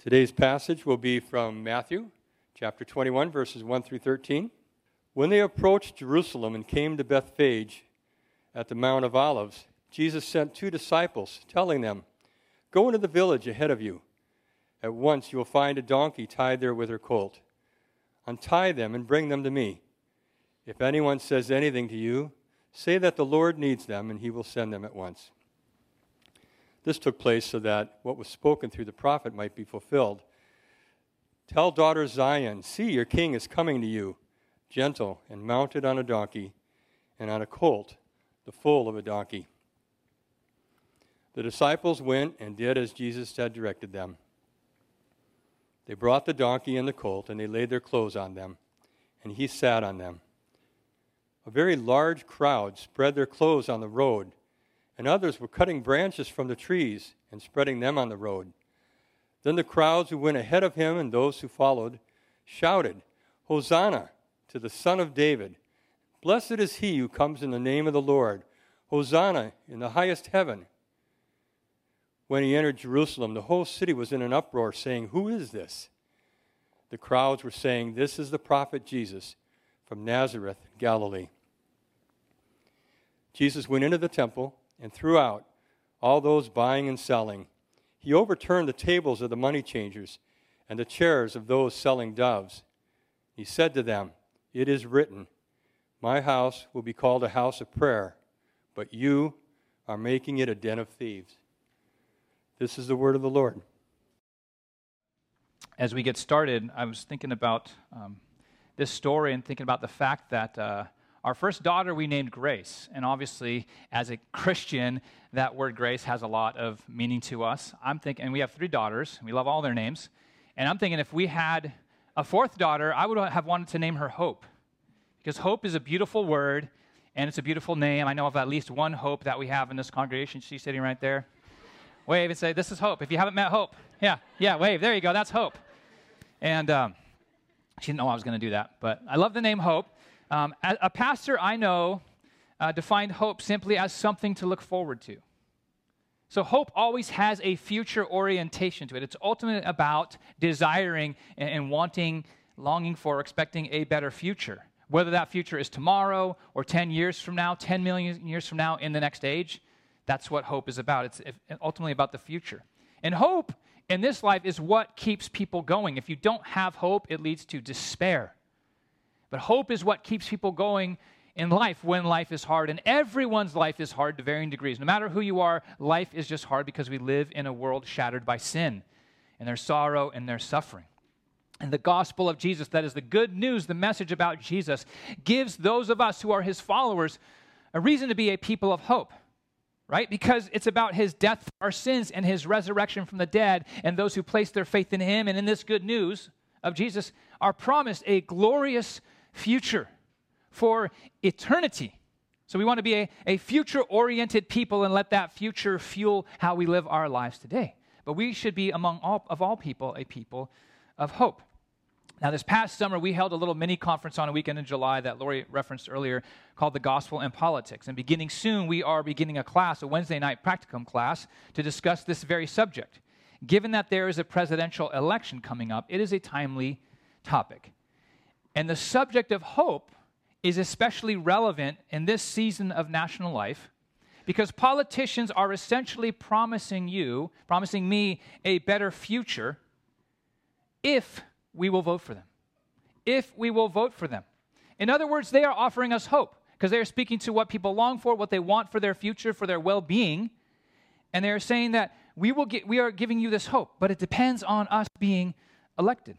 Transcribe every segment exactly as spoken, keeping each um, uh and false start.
Today's passage will be from Matthew, chapter twenty-one, verses one through thirteen. When they approached Jerusalem and came to Bethphage at the Mount of Olives, Jesus sent two disciples, telling them, "Go into the village ahead of you. At once you will find a donkey tied there with her colt. Untie them and bring them to me. If anyone says anything to you, say that the Lord needs them, and he will send them at once." This took place so that what was spoken through the prophet might be fulfilled. "Tell daughter Zion, see, your king is coming to you, gentle and mounted on a donkey, and on a colt, the foal of a donkey." The disciples went and did as Jesus had directed them. They brought the donkey and the colt, and they laid their clothes on them, and he sat on them. A very large crowd spread their clothes on the road, and others were cutting branches from the trees and spreading them on the road. Then the crowds who went ahead of him and those who followed shouted, "Hosanna to the Son of David! Blessed is he who comes in the name of the Lord! Hosanna in the highest heaven!" When he entered Jerusalem, the whole city was in an uproar, saying, "Who is this?" The crowds were saying, "This is the prophet Jesus from Nazareth, Galilee." Jesus went into the temple and threw out all those buying and selling. He overturned the tables of the money changers and the chairs of those selling doves. He said to them, "It is written, 'My house will be called a house of prayer,' but you are making it a den of thieves." This is the word of the Lord. As we get started, I was thinking about um, this story and thinking about the fact that uh, our first daughter we named Grace. And obviously, as a Christian, that word grace has a lot of meaning to us. I'm thinking, and we have three daughters. We love all their names. And I'm thinking if we had a fourth daughter, I would have wanted to name her Hope. Because hope is a beautiful word, and it's a beautiful name. I know of at least one Hope that we have in this congregation. She's sitting right there. Wave and say, "This is Hope." If you haven't met Hope, yeah, yeah, wave. There you go. That's Hope. And um, she didn't know I was going to do that, but I love the name Hope. Um, a, a pastor I know uh, defined hope simply as something to look forward to. So hope always has a future orientation to it. It's ultimately about desiring and, and wanting, longing for, expecting a better future. Whether that future is tomorrow or ten years from now, ten million years from now in the next age, that's what hope is about. It's ultimately about the future. And hope in this life is what keeps people going. If you don't have hope, it leads to despair. But hope is what keeps people going in life when life is hard. And everyone's life is hard to varying degrees. No matter who you are, life is just hard because we live in a world shattered by sin and there's sorrow and there's suffering. And the gospel of Jesus, that is the good news, the message about Jesus, gives those of us who are his followers a reason to be a people of hope. Right? Because it's about his death for our sins and his resurrection from the dead, and those who place their faith in him and in this good news of Jesus are promised a glorious future for eternity. So we want to be a, a future-oriented people and let that future fuel how we live our lives today. But we should be, among all of all people, a people of hope. Now, this past summer, we held a little mini-conference on a weekend in July that Lori referenced earlier called The Gospel and Politics. And beginning soon, we are beginning a class, a Wednesday night practicum class, to discuss this very subject. Given that there is a presidential election coming up, it is a timely topic. And the subject of hope is especially relevant in this season of national life because politicians are essentially promising you, promising me, a better future if we will vote for them. If we will vote for them. In other words, they are offering us hope because they are speaking to what people long for, what they want for their future, for their well-being. And they are saying that we will get, we are giving you this hope, but it depends on us being elected.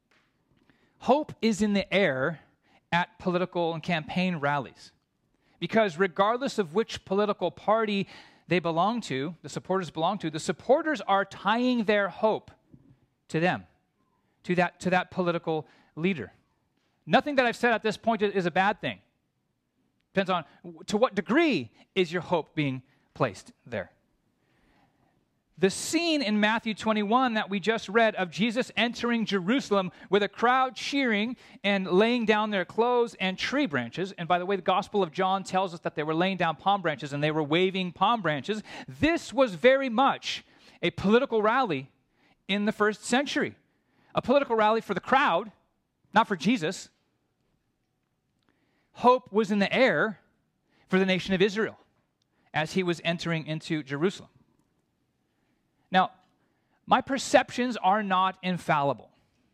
Hope is in the air at political and campaign rallies because regardless of which political party they belong to, the supporters belong to, the supporters are tying their hope to them. To that, to that political leader. Nothing that I've said at this point is a bad thing. Depends on to what degree is your hope being placed there. The scene in Matthew twenty-one that we just read of Jesus entering Jerusalem with a crowd cheering and laying down their clothes and tree branches. And by the way, the Gospel of John tells us that they were laying down palm branches and they were waving palm branches. This was very much a political rally in the first century. A political rally for the crowd, not for Jesus. Hope was in the air for the nation of Israel as he was entering into Jerusalem. Now, my perceptions are not infallible,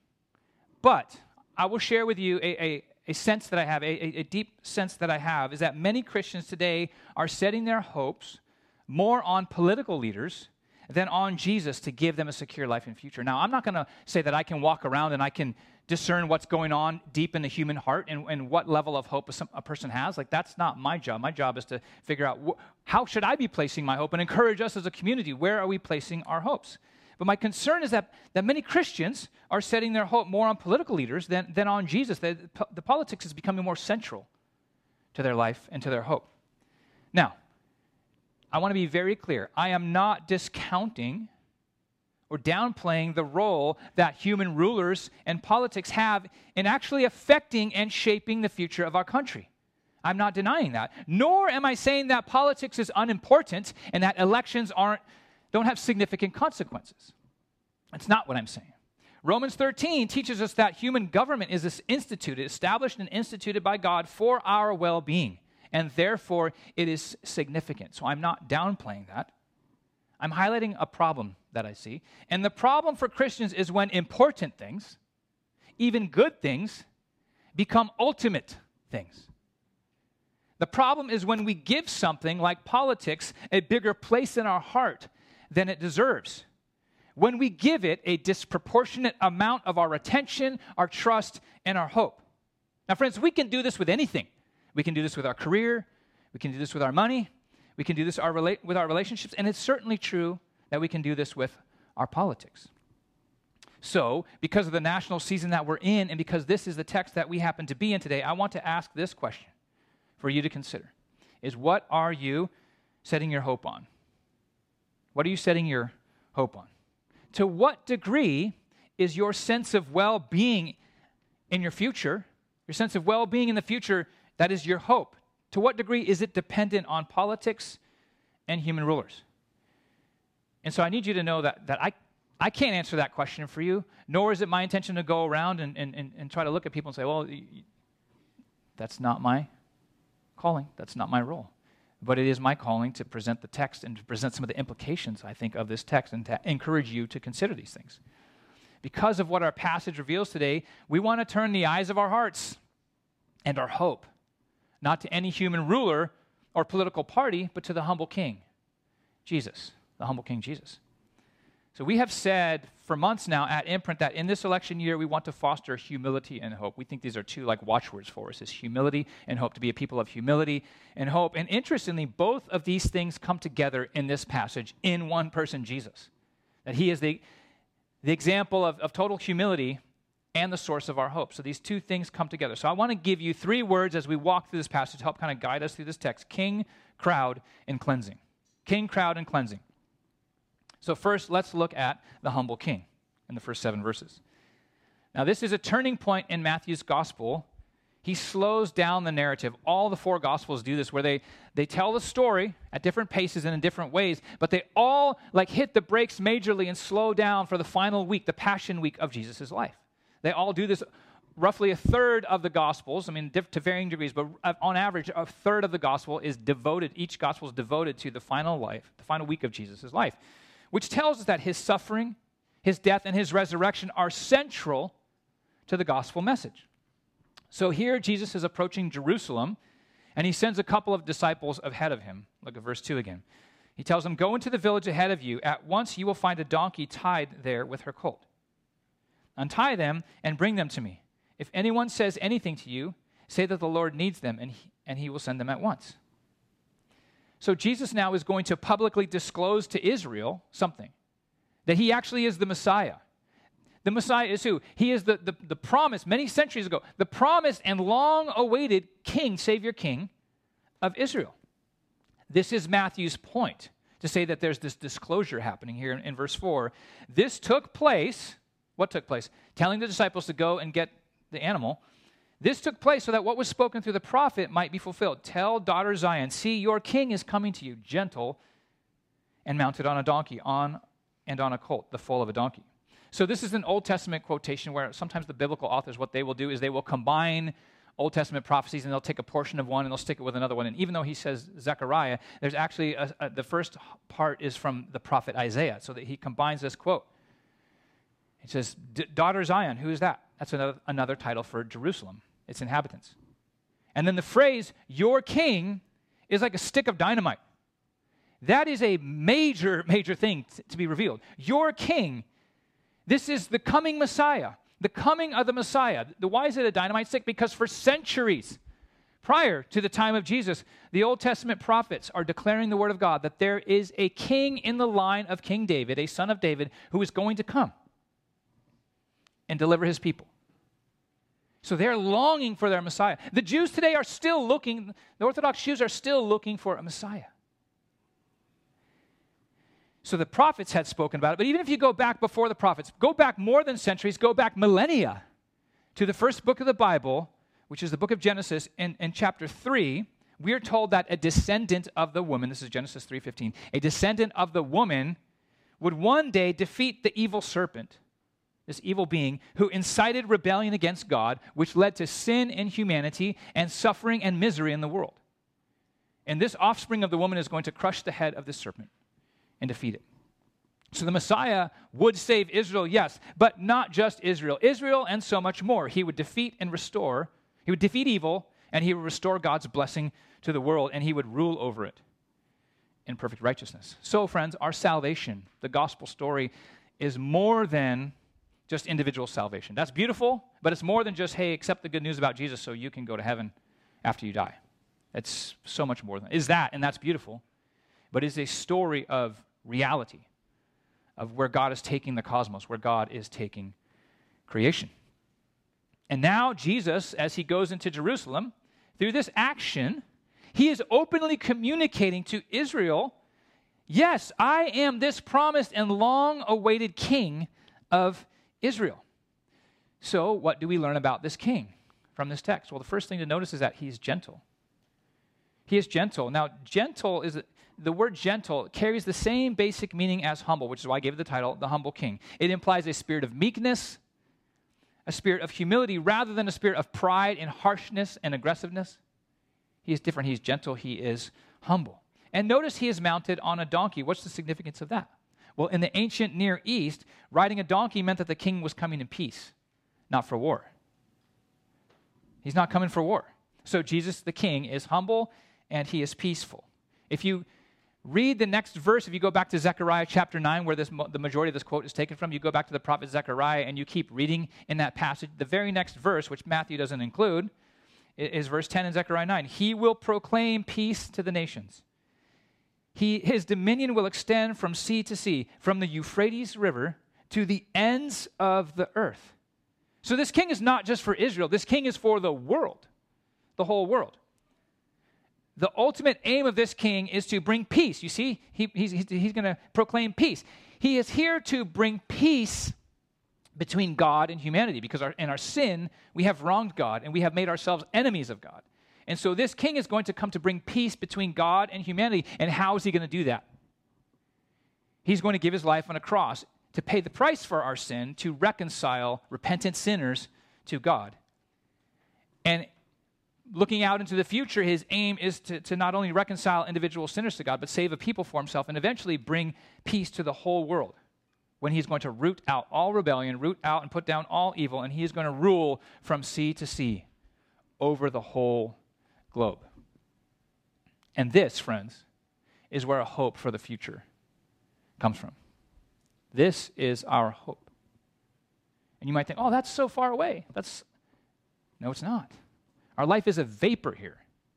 but I will share with you a, a, a sense that I have, a, a deep sense that I have, is that many Christians today are setting their hopes more on political leaders than on Jesus to give them a secure life and future. Now, I'm not going to say that I can walk around and I can discern what's going on deep in the human heart and, and what level of hope a, some, a person has. Like, that's not my job. My job is to figure out wh- how should I be placing my hope and encourage us as a community. Where are we placing our hopes? But my concern is that, that many Christians are setting their hope more on political leaders than, than on Jesus. The, the politics is becoming more central to their life and to their hope. Now, I want to be very clear. I am not discounting or downplaying the role that human rulers and politics have in actually affecting and shaping the future of our country. I'm not denying that. Nor am I saying that politics is unimportant and that elections aren't, don't have significant consequences. That's not what I'm saying. Romans thirteen teaches us that human government is instituted, established and instituted by God for our well-being. And therefore, it is significant. So I'm not downplaying that. I'm highlighting a problem that I see. And the problem for Christians is when important things, even good things, become ultimate things. The problem is when we give something like politics a bigger place in our heart than it deserves. When we give it a disproportionate amount of our attention, our trust, and our hope. Now, friends, we can do this with anything. We can do this with our career. We can do this with our money. We can do this our rela- with our relationships. And it's certainly true that we can do this with our politics. So, because of the national season that we're in, and because this is the text that we happen to be in today, I want to ask this question for you to consider. Is what are you setting your hope on? What are you setting your hope on? To what degree is your sense of well-being in your future, your sense of well-being in the future, that is your hope? To what degree is it dependent on politics and human rulers? And so I need you to know that, that I, I can't answer that question for you, nor is it my intention to go around and, and, and, and try to look at people and say, well, that's not my calling. That's not my role. But it is my calling to present the text and to present some of the implications, I think, of this text and to encourage you to consider these things. Because of what our passage reveals today, we want to turn the eyes of our hearts and our hope not to any human ruler or political party, but to the humble King, Jesus, the humble King Jesus. So we have said for months now at Imprint that in this election year, we want to foster humility and hope. We think these are two like watchwords for us, is humility and hope, to be a people of humility and hope. And interestingly, both of these things come together in this passage in one person, Jesus. That he is the, the example of, of total humility and the source of our hope. So these two things come together. So I want to give you three words as we walk through this passage to help kind of guide us through this text: king, crowd, and cleansing. King, crowd, and cleansing. So first, let's look at the humble king in the first seven verses. Now, this is a turning point in Matthew's gospel. He slows down the narrative. All the four gospels do this, where they, they tell the story at different paces and in different ways, but they all like hit the brakes majorly and slow down for the final week, the Passion Week of Jesus' life. They all do this. Roughly a third of the Gospels, I mean, diff- to varying degrees, but on average, a third of the Gospel is devoted, each Gospel is devoted to the final life, the final week of Jesus' life, which tells us that his suffering, his death, and his resurrection are central to the gospel message. So here, Jesus is approaching Jerusalem, and he sends a couple of disciples ahead of him. Look at verse two again. He tells them, "Go into the village ahead of you. At once you will find a donkey tied there with her colt. Untie them and bring them to me. If anyone says anything to you, say that the Lord needs them, and he, and he will send them at once." So Jesus now is going to publicly disclose to Israel something, that he actually is the Messiah. The Messiah is who? He is the, the, the promised, many centuries ago, the promised and long-awaited king, Savior King of Israel. This is Matthew's point, to say that there's this disclosure happening here in, in verse four. This took place, what took place? Telling the disciples to go and get the animal. This took place so that what was spoken through the prophet might be fulfilled. "Tell daughter Zion, see, your king is coming to you, gentle and mounted on a donkey, on and on a colt, the foal of a donkey." So this is an Old Testament quotation where sometimes the biblical authors, what they will do is they will combine Old Testament prophecies, and they'll take a portion of one and they'll stick it with another one. And even though he says Zechariah, there's actually a, a, the first part is from the prophet Isaiah, so that he combines this quote. He says, daughter Zion, who is that? That's another, another title for Jerusalem, its inhabitants. And then the phrase, your king, is like a stick of dynamite. That is a major, major thing t- to be revealed. Your king, this is the coming Messiah. The coming of the Messiah. The, why is it a dynamite stick? Because for centuries prior to the time of Jesus, the Old Testament prophets are declaring the word of God that there is a king in the line of King David, a son of David, who is going to come and deliver his people. So they're longing for their Messiah. The Jews today are still looking, the Orthodox Jews are still looking for a Messiah. So the prophets had spoken about it, but even if you go back before the prophets, go back more than centuries, go back millennia to the first book of the Bible, which is the book of Genesis, in, in chapter three, we are told that a descendant of the woman, this is Genesis three fifteen, a descendant of the woman would one day defeat the evil serpent, this evil being, who incited rebellion against God, which led to sin in humanity and suffering and misery in the world. And this offspring of the woman is going to crush the head of the serpent and defeat it. So the Messiah would save Israel, yes, but not just Israel. Israel and so much more. He would defeat and restore. He would defeat evil, and he would restore God's blessing to the world, and he would rule over it in perfect righteousness. So, friends, our salvation, the gospel story, is more than just individual salvation. That's beautiful, but it's more than just, hey, accept the good news about Jesus so you can go to heaven after you die. It's so much more than is that, and that's beautiful, but it's a story of reality, of where God is taking the cosmos, where God is taking creation. And now Jesus, as he goes into Jerusalem, through this action, he is openly communicating to Israel, yes, I am this promised and long-awaited king of Israel. So what do we learn about this king from this text? Well, the first thing to notice is that he's gentle. He is gentle. Now, gentle is... The word gentle carries the same basic meaning as humble, which is why I gave it the title, the humble king. It implies a spirit of meekness, a spirit of humility, rather than a spirit of pride and harshness and aggressiveness. He is different. He is gentle. He is humble. And notice he is mounted on a donkey. What's the significance of that? Well, in the ancient Near East, riding a donkey meant that the king was coming in peace, not for war. He's not coming for war. So Jesus, the king, is humble and he is peaceful. If you read the next verse, if you go back to Zechariah chapter nine, where this, the majority of this quote is taken from, you go back to the prophet Zechariah and you keep reading in that passage. The very next verse, which Matthew doesn't include, is verse ten in Zechariah nine. He will proclaim peace to the nations. He, his dominion will extend from sea to sea, from the Euphrates River to the ends of the earth. So this king is not just for Israel. This king is for the world, the whole world. The ultimate aim of this king is to bring peace. You see, he, he's, he's, he's going to proclaim peace. He is here to bring peace between God and humanity, because our, in our sin, we have wronged God and we have made ourselves enemies of God. And so this king is going to come to bring peace between God and humanity. And how is he going to do that? He's going to give his life on a cross to pay the price for our sin, to reconcile repentant sinners to God. And looking out into the future, his aim is to, to not only reconcile individual sinners to God, but save a people for himself and eventually bring peace to the whole world, when he's going to root out all rebellion, root out and put down all evil, and he is going to rule from sea to sea over the whole globe. And this, friends, is where a hope for the future comes from. This is our hope. And you might think, oh, that's so far away. That's No, it's not. Our life is a vapor here.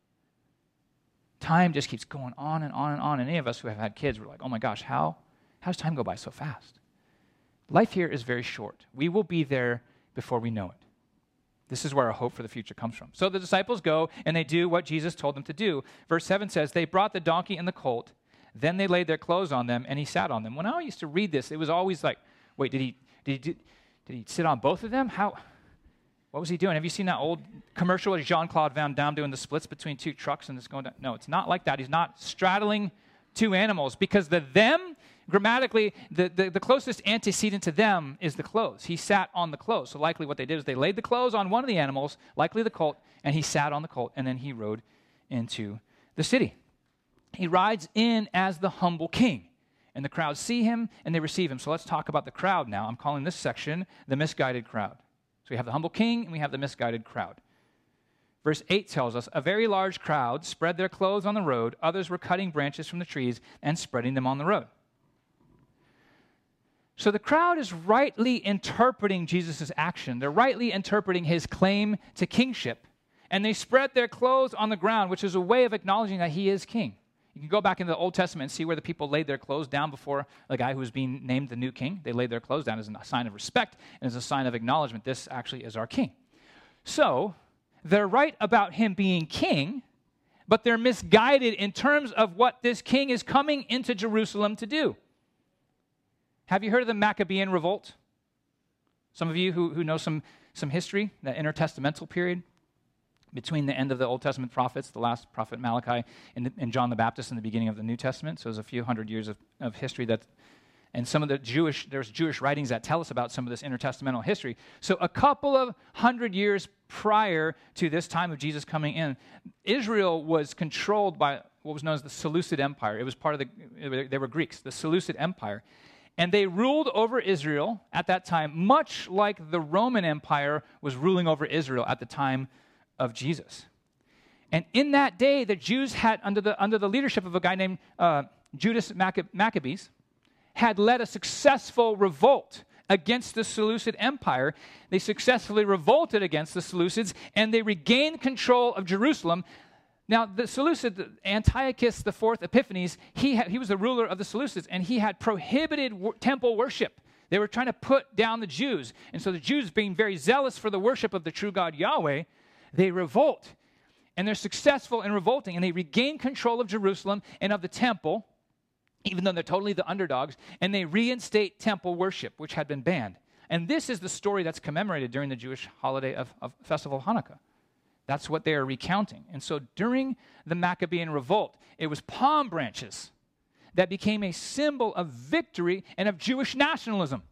Time just keeps going on and on and on. And any of us who have had kids, we're like, oh my gosh, how, how does time go by so fast? Life here is very short. We will be there before we know it. This is where our hope for the future comes from. So the disciples go and they do what Jesus told them to do. Verse seven says, they brought the donkey and the colt. Then they laid their clothes on them and he sat on them. When I used to read this, it was always like, wait, did he, did he, did, did he sit on both of them? How? What was he doing? Have you seen that old commercial with Jean-Claude Van Damme doing the splits between two trucks and it's going down? No, it's not like that. He's not straddling two animals, because the them grammatically, the, the, the closest antecedent to them is the clothes. He sat on the clothes. So likely what they did is they laid the clothes on one of the animals, likely the colt, and he sat on the colt, and then he rode into the city. He rides in as the humble king, and the crowd see him, and they receive him. So let's talk about the crowd now. I'm calling this section the misguided crowd. So we have the humble king, and we have the misguided crowd. Verse eight tells us, a very large crowd spread their clothes on the road. Others were cutting branches from the trees and spreading them on the road. So the crowd is rightly interpreting Jesus' action. They're rightly interpreting his claim to kingship. And they spread their clothes on the ground, which is a way of acknowledging that he is king. You can go back into the Old Testament and see where the people laid their clothes down before the guy who was being named the new king. They laid their clothes down as a sign of respect and as a sign of acknowledgement. This actually is our king. So they're right about him being king, but they're misguided in terms of what this king is coming into Jerusalem to do. Have you heard of the Maccabean revolt? Some of you who, who know some, some history, that intertestamental period between the end of the Old Testament prophets, the last prophet Malachi, and, and John the Baptist in the beginning of the New Testament. So there's a few hundred years of, of history that, and some of the Jewish, there's Jewish writings that tell us about some of this intertestamental history. So a couple of hundred years prior to this time of Jesus coming in, Israel was controlled by what was known as the Seleucid Empire. It was part of the, they were Greeks, the Seleucid Empire. And they ruled over Israel at that time, much like the Roman Empire was ruling over Israel at the time of Jesus. And in that day, the Jews had, under the, under the leadership of a guy named uh, Judas Maccabees, had led a successful revolt against the Seleucid Empire. They successfully revolted against the Seleucids, and they regained control of Jerusalem. Now, the Seleucid, Antiochus the Fourth Epiphanes, he, had, he was the ruler of the Seleucids, and he had prohibited w- temple worship. They were trying to put down the Jews. And so the Jews, being very zealous for the worship of the true God Yahweh, they revolt. And they're successful in revolting, and they regain control of Jerusalem and of the temple, even though they're totally the underdogs, and they reinstate temple worship, which had been banned. And this is the story that's commemorated during the Jewish holiday of, of Festival of Hanukkah. That's what they are recounting. And so during the Maccabean revolt, it was palm branches that became a symbol of victory and of Jewish nationalism.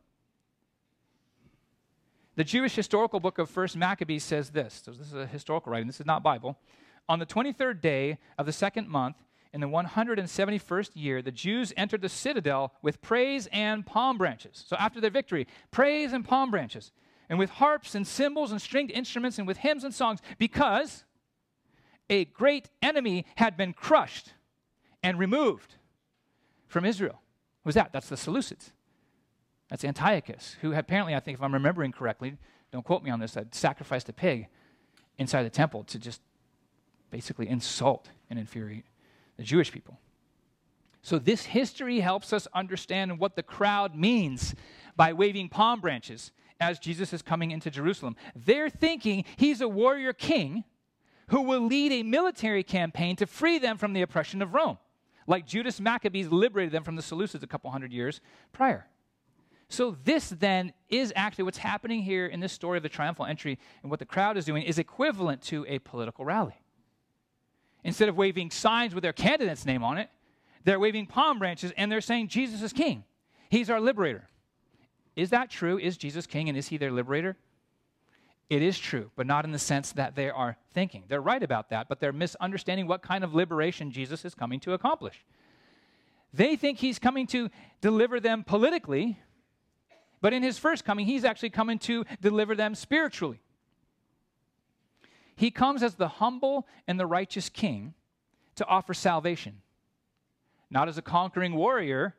The Jewish historical book of First Maccabees says this. So this is a historical writing. This is not Bible. On the twenty-third day of the second month, in the one hundred seventy-first year, the Jews entered the citadel with praise and palm branches. So after their victory, praise and palm branches, and with harps and cymbals and stringed instruments and with hymns and songs, because a great enemy had been crushed and removed from Israel. Who's that? That's the Seleucids. That's Antiochus, who had apparently, I think if I'm remembering correctly, don't quote me on this, had sacrificed a pig inside the temple to just basically insult and infuriate the Jewish people. So this history helps us understand what the crowd means by waving palm branches as Jesus is coming into Jerusalem. They're thinking he's a warrior king who will lead a military campaign to free them from the oppression of Rome, like Judas Maccabees liberated them from the Seleucids a couple hundred years prior. So this then is actually what's happening here in this story of the triumphal entry, and what the crowd is doing is equivalent to a political rally. Instead of waving signs with their candidate's name on it, they're waving palm branches and they're saying Jesus is king. He's our liberator. Is that true? Is Jesus king and is he their liberator? It is true, but not in the sense that they are thinking. They're right about that, but they're misunderstanding what kind of liberation Jesus is coming to accomplish. They think he's coming to deliver them politically, but in his first coming, he's actually coming to deliver them spiritually. He comes as the humble and the righteous king to offer salvation, not as a conquering warrior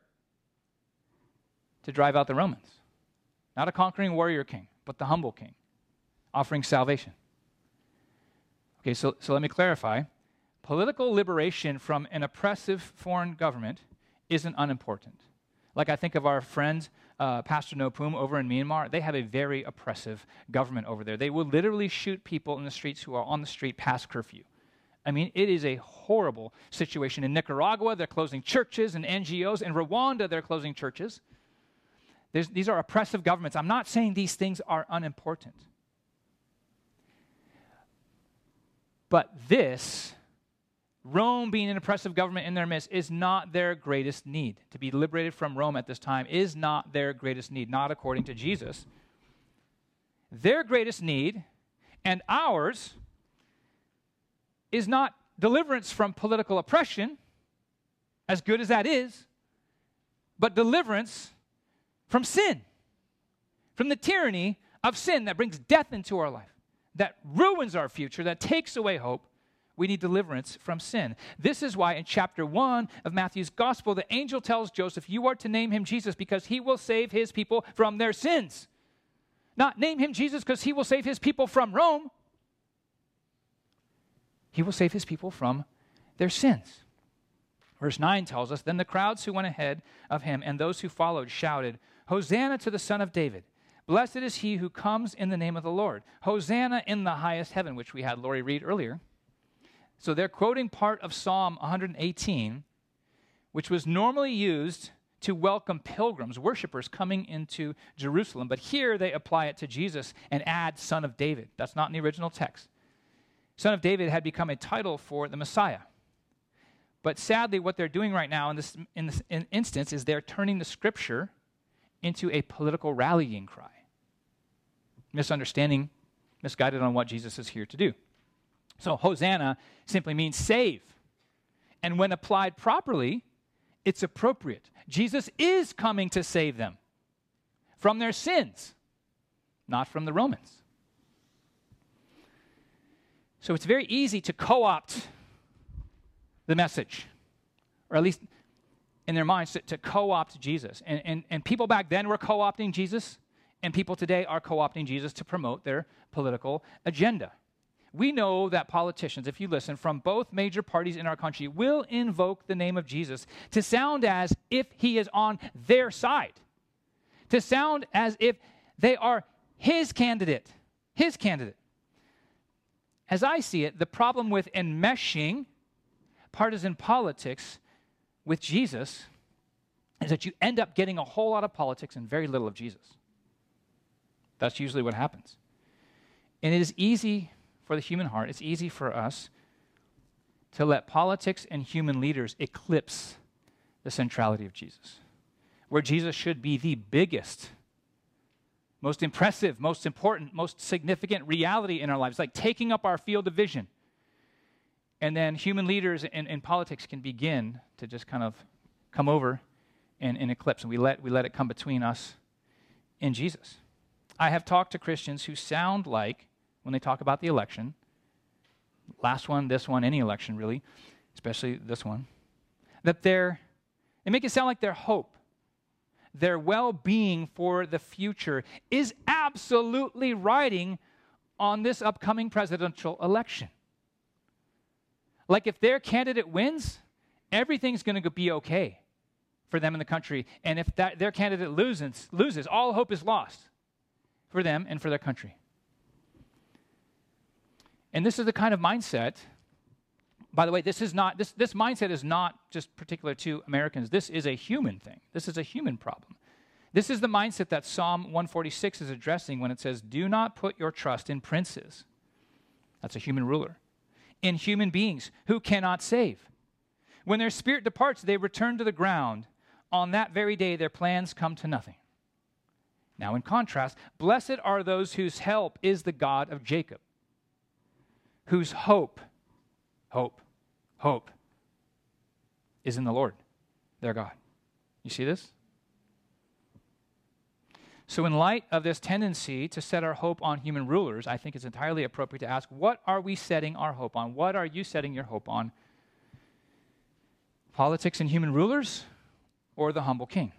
to drive out the Romans. Not a conquering warrior king, but the humble king, offering salvation. Okay, so, so let me clarify. Political liberation from an oppressive foreign government isn't unimportant. Like I think of our friend, uh, Pastor Nopum over in Myanmar, they have a very oppressive government over there. They will literally shoot people in the streets who are on the street past curfew. I mean, it is a horrible situation. In Nicaragua, they're closing churches and N G Os. In Rwanda, they're closing churches. There's, these are oppressive governments. I'm not saying these things are unimportant. But this Rome being an oppressive government in their midst is not their greatest need. To be liberated from Rome at this time is not their greatest need, not according to Jesus. Their greatest need, and ours, is not deliverance from political oppression, as good as that is, but deliverance from sin, from the tyranny of sin that brings death into our life, that ruins our future, that takes away hope. We need deliverance from sin. This is why in chapter one of Matthew's gospel, the angel tells Joseph, you are to name him Jesus because he will save his people from their sins. Not name him Jesus because he will save his people from Rome. He will save his people from their sins. Verse nine tells us, then the crowds who went ahead of him and those who followed shouted, Hosanna to the Son of David. Blessed is he who comes in the name of the Lord. Hosanna in the highest heaven, which we had Lori read earlier. So they're quoting part of Psalm one eighteen, which was normally used to welcome pilgrims, worshipers coming into Jerusalem. But here they apply it to Jesus and add Son of David. That's not in the original text. Son of David had become a title for the Messiah. But sadly, what they're doing right now in this, in this in instance is they're turning the Scripture into a political rallying cry. Misunderstanding, misguided on what Jesus is here to do. So Hosanna simply means save. And when applied properly, it's appropriate. Jesus is coming to save them from their sins, not from the Romans. So it's very easy to co-opt the message, or at least in their minds, to, to co-opt Jesus. And, and, and people back then were co-opting Jesus, and people today are co-opting Jesus to promote their political agenda. We know that politicians, if you listen, from both major parties in our country will invoke the name of Jesus to sound as if he is on their side, to sound as if they are his candidate, his candidate. As I see it, the problem with enmeshing partisan politics with Jesus is that you end up getting a whole lot of politics and very little of Jesus. That's usually what happens. And it is easy for the human heart, it's easy for us to let politics and human leaders eclipse the centrality of Jesus, where Jesus should be the biggest, most impressive, most important, most significant reality in our lives, like taking up our field of vision. And then human leaders in, in politics can begin to just kind of come over and, and eclipse, and we let, we let it come between us and Jesus. I have talked to Christians who sound like, when they talk about the election, last one, this one, any election really, especially this one, that they're, they make it sound like their hope, their well-being for the future is absolutely riding on this upcoming presidential election. Like if their candidate wins, everything's going to be okay for them in the country. And if that, their candidate loses, loses, all hope is lost for them and for their country. And this is the kind of mindset, by the way, this is not, this, this mindset is not just particular to Americans. This is a human thing. This is a human problem. This is the mindset that Psalm one forty-six is addressing when it says, do not put your trust in princes. That's a human ruler. In human beings who cannot save. When their spirit departs, they return to the ground. On that very day, their plans come to nothing. Now, in contrast, blessed are those whose help is the God of Jacob, whose hope, hope, hope is in the Lord, their God. You see this? So in light of this tendency to set our hope on human rulers, I think it's entirely appropriate to ask, what are we setting our hope on? What are you setting your hope on? Politics and human rulers, or the humble king?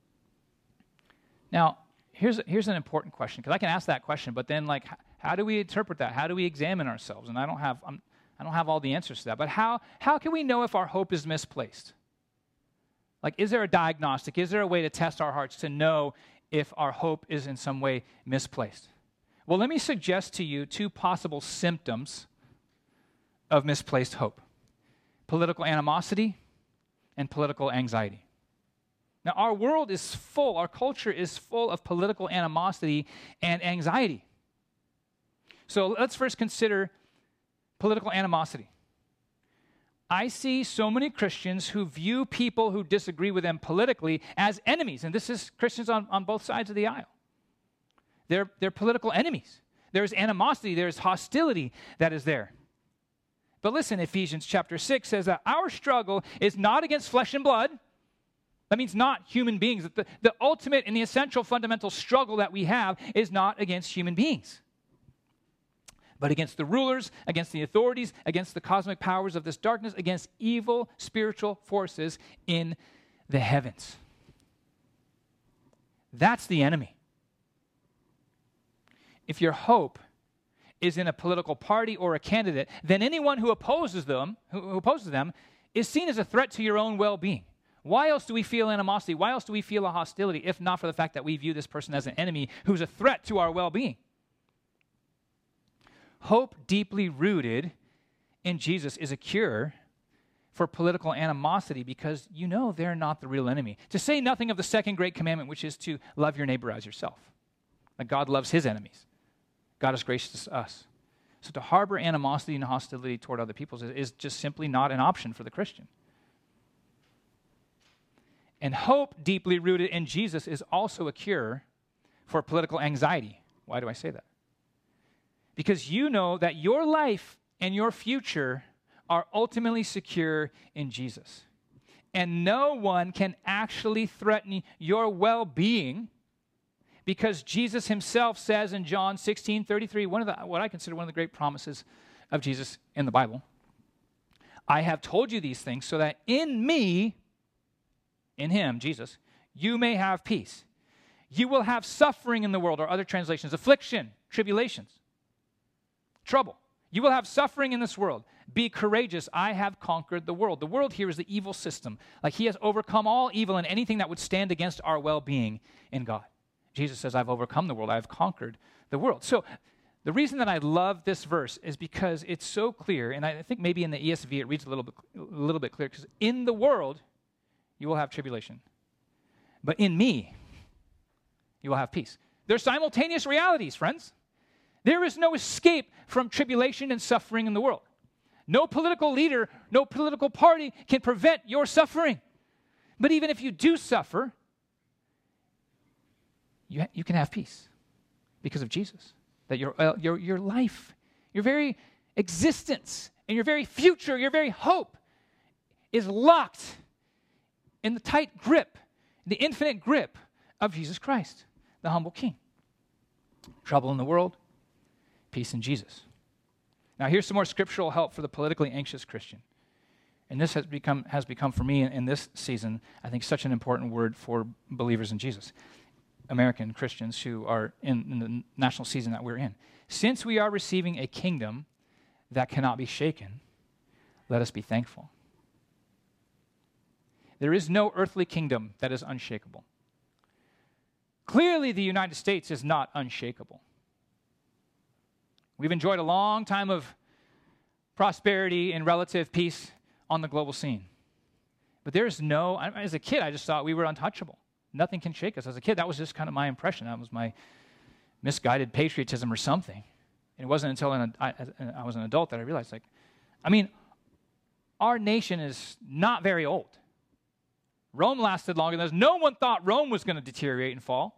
Now, here's, here's an important question, because I can ask that question, but then like, how do we interpret that? How do we examine ourselves? And I don't have, I'm, I don't have all the answers to that, but how, how can we know if our hope is misplaced? Like, is there a diagnostic? Is there a way to test our hearts to know if our hope is in some way misplaced? Well, let me suggest to you two possible symptoms of misplaced hope: political animosity and political anxiety. Now, our world is full, our culture is full of political animosity and anxiety. So let's first consider political animosity. I see so many Christians who view people who disagree with them politically as enemies. And this is Christians on, on both sides of the aisle. They're, they're political enemies. There's animosity, there's hostility that is there. But listen, Ephesians chapter six says that our struggle is not against flesh and blood. That means not human beings. The, the ultimate and the essential fundamental struggle that we have is not against human beings, but against the rulers, against the authorities, against the cosmic powers of this darkness, against evil spiritual forces in the heavens. That's the enemy. If your hope is in a political party or a candidate, then anyone who opposes them, who opposes them, is seen as a threat to your own well-being. Why else do we feel animosity? Why else do we feel a hostility, if not for the fact that we view this person as an enemy who's a threat to our well-being? Hope deeply rooted in Jesus is a cure for political animosity because you know they're not the real enemy. To say nothing of the second great commandment, which is to love your neighbor as yourself. Like God loves his enemies. God is gracious to us. So to harbor animosity and hostility toward other people is, is just simply not an option for the Christian. And hope deeply rooted in Jesus is also a cure for political anxiety. Why do I say that? Because you know that your life and your future are ultimately secure in Jesus. And no one can actually threaten your well-being because Jesus himself says in John sixteen thirty-three, one of the, what I consider one of the great promises of Jesus in the Bible, I have told you these things so that in me, in him, Jesus, you may have peace. You will have suffering in the world, or other translations, affliction, tribulations, trouble. You will have suffering in this world. Be courageous. I have conquered the world. The world here is the evil system. Like he has overcome all evil and anything that would stand against our well-being in God. Jesus says, I've overcome the world. I've conquered the world. So the reason that I love this verse is because it's so clear, and I think maybe in the E S V it reads a little bit, a little bit clear, because in the world you will have tribulation. But in me, you will have peace. They're simultaneous realities, friends. There is no escape from tribulation and suffering in the world. No political leader, no political party can prevent your suffering. But even if you do suffer, you, ha- you can have peace because of Jesus. That your, uh, your, your life, your very existence, and your very future, your very hope is locked in the tight grip, the infinite grip of Jesus Christ, the humble King. Trouble in the world, peace in Jesus. Now here's some more scriptural help for the politically anxious Christian. And this has become, has become for me in, in this season, I think, such an important word for believers in Jesus. American Christians who are in, in the national season that we're in. Since we are receiving a kingdom that cannot be shaken, let us be thankful. There is no earthly kingdom that is unshakable. Clearly, the United States is not unshakable. We've enjoyed a long time of prosperity and relative peace on the global scene. But there's no, as a kid, I just thought we were untouchable. Nothing can shake us. As a kid, that was just kind of my impression. That was my misguided patriotism or something. And it wasn't until an, I, I was an adult that I realized, like, I mean, our nation is not very old. Rome lasted longer than us. No one thought Rome was going to deteriorate and fall.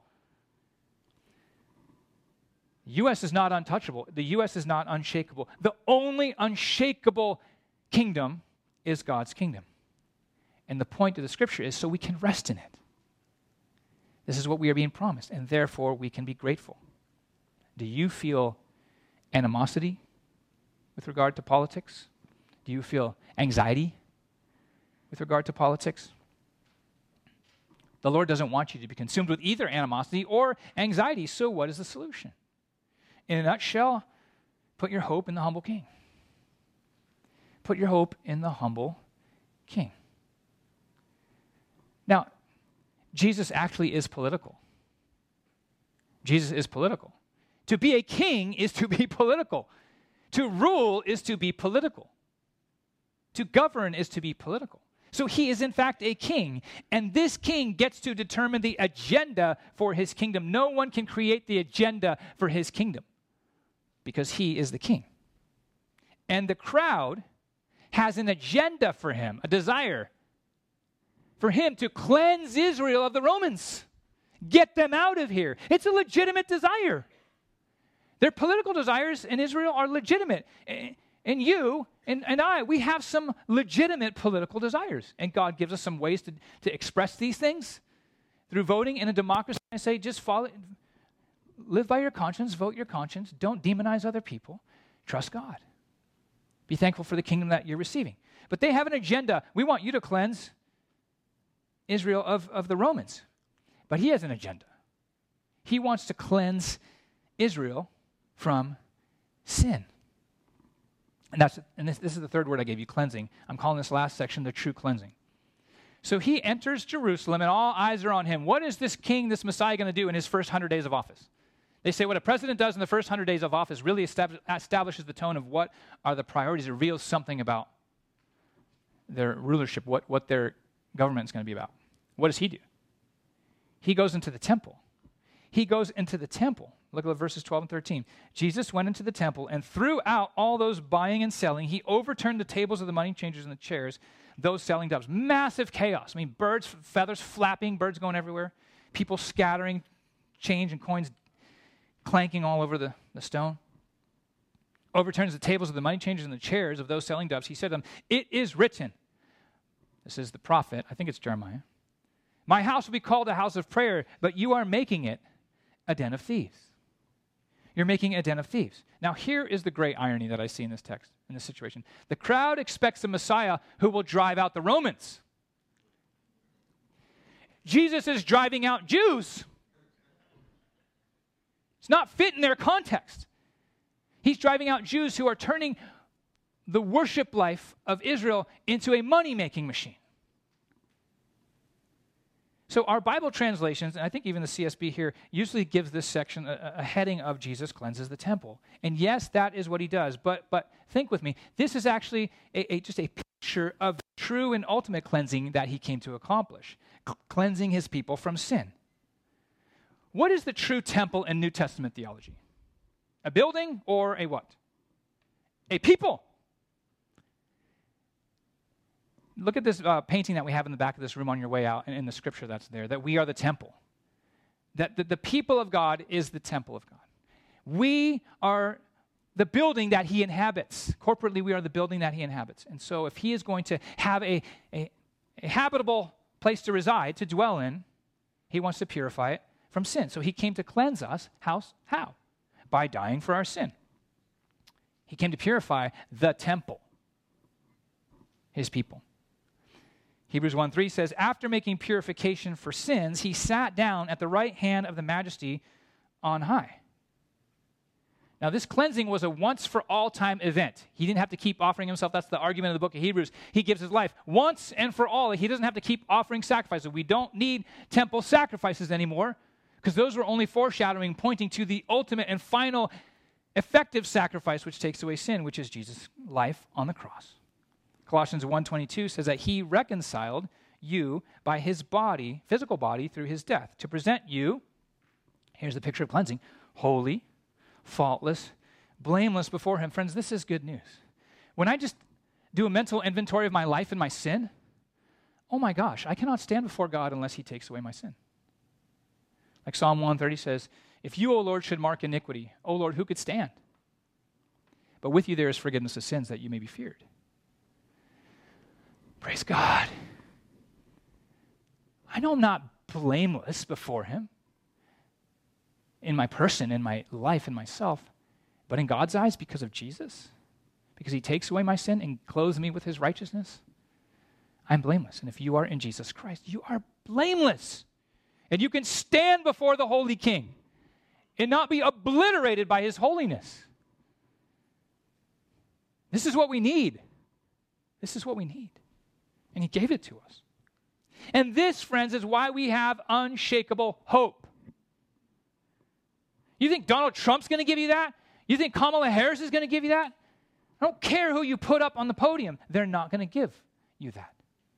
The U S is not untouchable. The U S is not unshakable. The only unshakable kingdom is God's kingdom. And the point of the scripture is so we can rest in it. This is what we are being promised, and therefore we can be grateful. Do you feel animosity with regard to politics? Do you feel anxiety with regard to politics? The Lord doesn't want you to be consumed with either animosity or anxiety, so what is the solution? In a nutshell, put your hope in the humble King. Put your hope in the humble King. Now, Jesus actually is political. Jesus is political. To be a king is to be political. To rule is to be political. To govern is to be political. So he is in fact a king, and this king gets to determine the agenda for his kingdom. No one can create the agenda for his kingdom because he is the king. And the crowd has an agenda for him, a desire for him to cleanse Israel of the Romans, get them out of here. It's a legitimate desire. Their political desires in Israel are legitimate. And you and, and I, we have some legitimate political desires. And God gives us some ways to, to express these things through voting in a democracy. I say, just follow, live by your conscience, vote your conscience. Don't demonize other people. Trust God. Be thankful for the kingdom that you're receiving. But they have an agenda. We want you to cleanse Israel of, of the Romans. But he has an agenda. He wants to cleanse Israel from sin. And that's and this, this is the third word I gave you, cleansing. I'm calling this last section the true cleansing. So he enters Jerusalem and all eyes are on him. What is this king, this Messiah, going to do in his first hundred days of office? They say what a president does in the first hundred days of office really establish, establishes the tone of what are the priorities. It reveals something about their rulership, what, what their government is going to be about. What does he do? He goes into the temple. He goes into the temple. Look at verses twelve and thirteen. Jesus went into the temple and threw out all those buying and selling. He overturned the tables of the money changers and the chairs, those selling doves. Massive chaos. I mean, birds, feathers flapping, birds going everywhere, people scattering change and coins clanking all over the, the stone. Overturns the tables of the money changers and the chairs of those selling doves. He said to them, "It is written." This is the prophet. I think it's Jeremiah. "My house will be called a house of prayer, but you are making it a den of thieves." You're making a den of thieves. Now, here is the great irony that I see in this text, in this situation. The crowd expects a Messiah who will drive out the Romans. Jesus is driving out Jews. It's not fit in their context. He's driving out Jews who are turning the worship life of Israel into a money-making machine. So our Bible translations, and I think even the C S B here, usually gives this section a, a heading of Jesus cleanses the temple. And yes, that is what he does. But but think with me, this is actually a, a, just a picture of the true and ultimate cleansing that he came to accomplish, c- cleansing his people from sin. What is the true temple in New Testament theology? A building or a what? A people. Look at this uh, painting that we have in the back of this room on your way out, and in the scripture that's there, that we are the temple. That the, the people of God is the temple of God. We are the building that he inhabits. Corporately, we are the building that he inhabits. And so if he is going to have a, a, a habitable place to reside, to dwell in, he wants to purify it from sin. So he came to cleanse us. How? How? By dying for our sin. He came to purify the temple, his people. Hebrews one three says, after making purification for sins, he sat down at the right hand of the majesty on high. Now, this cleansing was a once-for-all-time event. He didn't have to keep offering himself. That's the argument of the book of Hebrews. He gives his life once and for all. He doesn't have to keep offering sacrifices. We don't need temple sacrifices anymore because those were only foreshadowing, pointing to the ultimate and final effective sacrifice which takes away sin, which is Jesus' life on the cross. Colossians one twenty-two says that he reconciled you by his body, physical body, through his death, to present you, here's the picture of cleansing, holy, faultless, blameless before him. Friends, this is good news. When I just do a mental inventory of my life and my sin, oh my gosh, I cannot stand before God unless he takes away my sin. Like Psalm one thirty says, if you, O Lord, should mark iniquity, O Lord, who could stand? But with you there is forgiveness of sins that you may be feared. Praise God. I know I'm not blameless before him in my person, in my life, in myself, but in God's eyes, because of Jesus, because he takes away my sin and clothes me with his righteousness, I'm blameless. And if you are in Jesus Christ, you are blameless. And you can stand before the Holy King and not be obliterated by his holiness. This is what we need. This is what we need. And he gave it to us. And this, friends, is why we have unshakable hope. You think Donald Trump's going to give you that? You think Kamala Harris is going to give you that? I don't care who you put up on the podium. They're not going to give you that.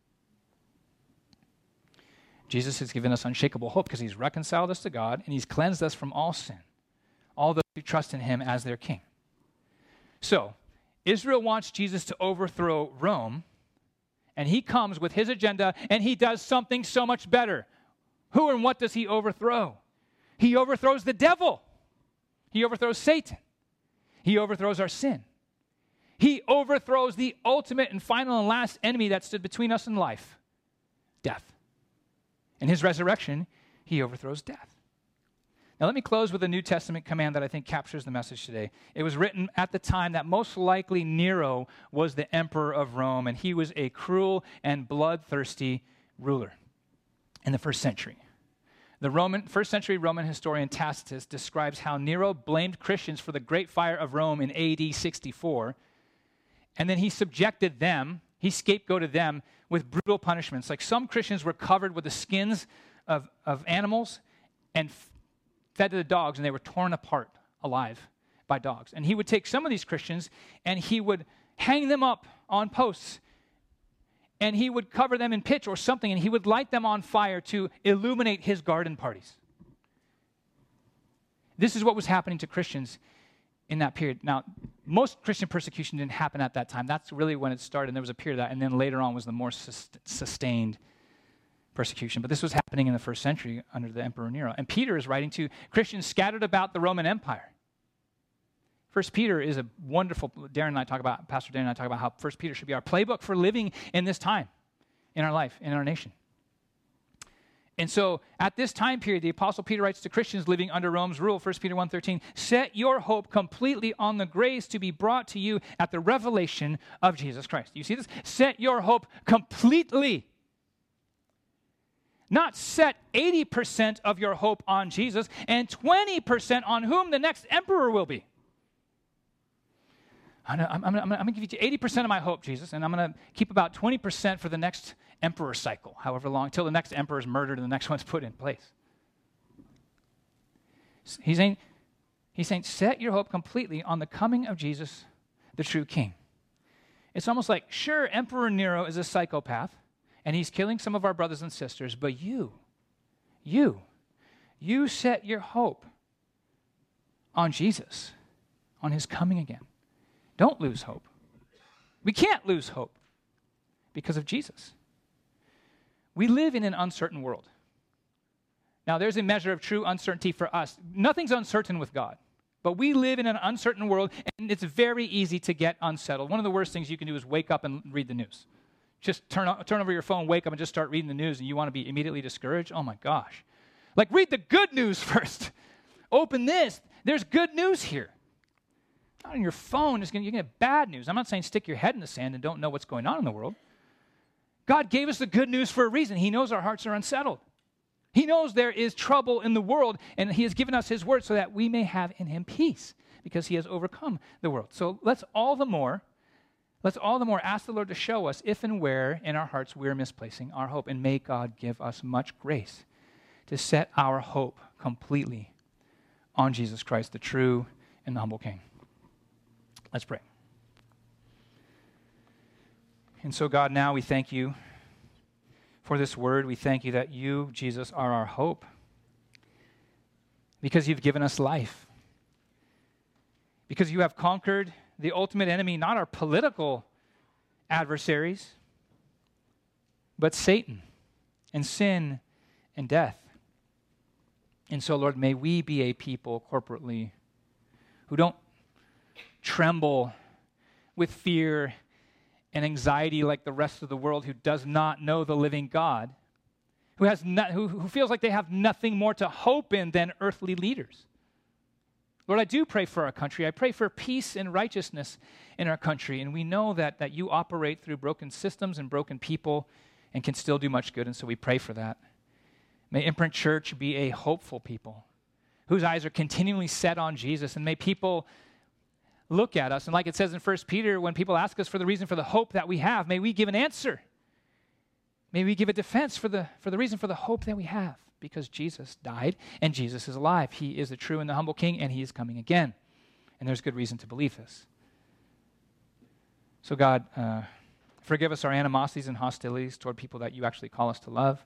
Jesus has given us unshakable hope because he's reconciled us to God and he's cleansed us from all sin, all those who trust in him as their king. So, Israel wants Jesus to overthrow Rome, and he comes with his agenda, and he does something so much better. Who and what does he overthrow? He overthrows the devil. He overthrows Satan. He overthrows our sin. He overthrows the ultimate and final and last enemy that stood between us and life, death. In his resurrection, he overthrows death. Now let me close with a New Testament command that I think captures the message today. It was written at the time that most likely Nero was the emperor of Rome, and he was a cruel and bloodthirsty ruler in the first century. The Roman, first century Roman historian Tacitus describes how Nero blamed Christians for the Great Fire of Rome in A D sixty-four, and then he subjected them, he scapegoated them with brutal punishments. Like some Christians were covered with the skins of, of animals and f- fed to the dogs, and they were torn apart alive by dogs. And he would take some of these Christians and he would hang them up on posts, and he would cover them in pitch or something, and he would light them on fire to illuminate his garden parties. This is what was happening to Christians in that period. Now, most Christian persecution didn't happen at that time. That's really when it started, and there was a period of that, and then later on was the more sus- sustained persecution. But this was happening in the first century under the Emperor Nero. And Peter is writing to Christians scattered about the Roman Empire. First Peter is a wonderful, Darren and I talk about, Pastor Darren and I talk about how First Peter should be our playbook for living in this time, in our life, in our nation. And so at this time period, the Apostle Peter writes to Christians living under Rome's rule, First Peter one thirteen, set your hope completely on the grace to be brought to you at the revelation of Jesus Christ. Do you see this? Set your hope completely. Not set eighty percent of your hope on Jesus and twenty percent on whom the next emperor will be. I'm, I'm, I'm, I'm going to give you eighty percent of my hope, Jesus, and I'm going to keep about twenty percent for the next emperor cycle, however long, until the next emperor is murdered and the next one's put in place. He's saying, he's saying, set your hope completely on the coming of Jesus, the true king. It's almost like, sure, Emperor Nero is a psychopath, and he's killing some of our brothers and sisters, but you, you, you set your hope on Jesus, on his coming again. Don't lose hope. We can't lose hope because of Jesus. We live in an uncertain world. Now, there's a measure of true uncertainty for us. Nothing's uncertain with God, but we live in an uncertain world, and it's very easy to get unsettled. One of the worst things you can do is wake up and read the news. Just turn, on, turn over your phone, wake up, and just start reading the news, and you want to be immediately discouraged? Oh, my gosh. Like, read the good news first. Open this. There's good news here. Not on your phone, it's gonna, you're going to have bad news. I'm not saying stick your head in the sand and don't know what's going on in the world. God gave us the good news for a reason. He knows our hearts are unsettled. He knows there is trouble in the world, and he has given us his word so that we may have in him peace because he has overcome the world. So let's all the more, let's all the more ask the Lord to show us if and where in our hearts we're misplacing our hope. And may God give us much grace to set our hope completely on Jesus Christ, the true and the humble King. Let's pray. And so, God, now we thank you for this word. We thank you that you, Jesus, are our hope because you've given us life. Because you have conquered the ultimate enemy, not our political adversaries, but Satan and sin and death. And so, Lord, may we be a people corporately who don't tremble with fear and anxiety like the rest of the world who does not know the living God, who has not, who, who feels like they have nothing more to hope in than earthly leaders. Lord, I do pray for our country. I pray for peace and righteousness in our country, and we know that, that you operate through broken systems and broken people and can still do much good, and so we pray for that. May Imprint Church be a hopeful people whose eyes are continually set on Jesus, and may people look at us, and like it says in First Peter, when people ask us for the reason for the hope that we have, may we give an answer. May we give a defense for the, for the reason for the hope that we have, because Jesus died and Jesus is alive. He is the true and the humble King, and he is coming again. And there's good reason to believe this. So God, uh, forgive us our animosities and hostilities toward people that you actually call us to love.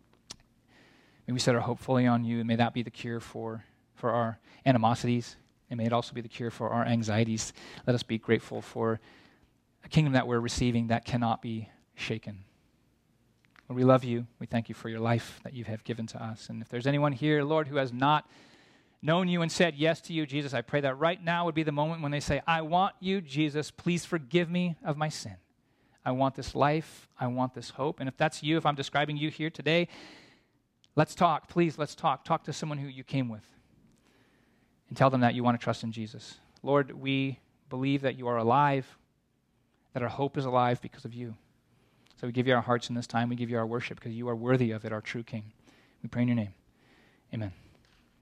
May we set our hope fully on you, and may that be the cure for, for our animosities and may it also be the cure for our anxieties. Let us be grateful for a kingdom that we're receiving that cannot be shaken. Lord, we love you. We thank you for your life that you have given to us. And if there's anyone here, Lord, who has not known you and said yes to you, Jesus, I pray that right now would be the moment when they say, I want you, Jesus. Please forgive me of my sin. I want this life. I want this hope. And if that's you, if I'm describing you here today, let's talk. Please, let's talk. Talk to someone who you came with and tell them that you want to trust in Jesus. Lord, we believe that you are alive, that our hope is alive because of you. So we give you our hearts in this time. We give you our worship because you are worthy of it, our true King. We pray in your name. Amen.